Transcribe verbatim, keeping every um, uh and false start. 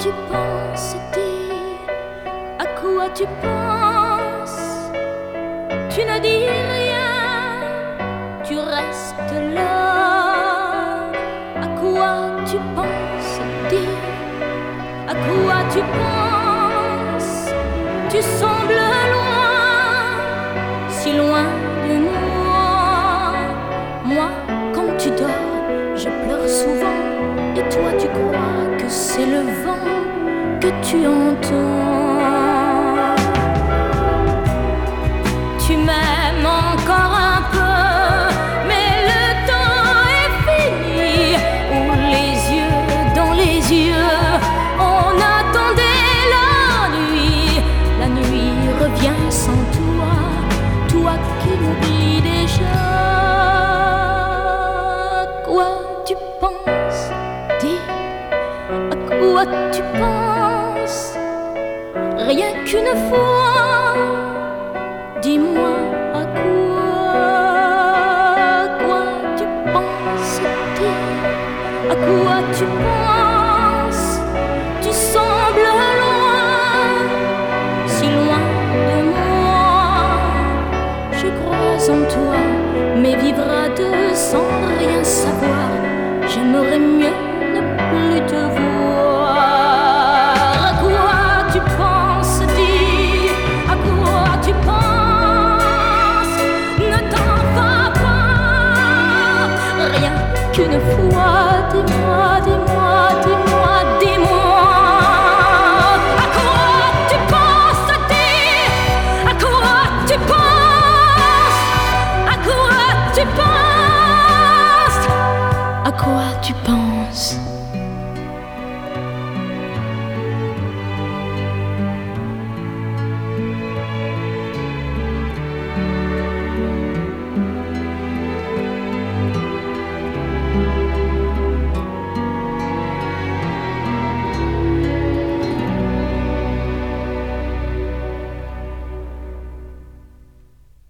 tu penses, dis, à quoi tu penses? Tu ne dis rien, tu restes là. À quoi tu penses, dis, à quoi tu penses? Tu sembles loin, si loin de moi. Moi, quand tu dors, je pleure souvent. Et toi tu crois que c'est le vent que tu entends. Tu m'aimes encore un peu, mais le temps est fini. Où les yeux dans les yeux, on attendait la nuit. La nuit revient sans toi, toi qui m'oublies déjà. Quoi tu penses? Dis, à quoi tu penses? Rien qu'une fois, dis-moi à quoi. Quoi tu penses? Dis, à quoi tu penses? Tu sembles loin, si loin de moi. Je crois en toi, mais vivre à deux sans rien savoir, j'aimerais mieux ne plus te voir. À quoi tu penses? Dis, à quoi tu penses? Ne t'en vas pas, rien qu'une fois, dis-moi, dis-moi.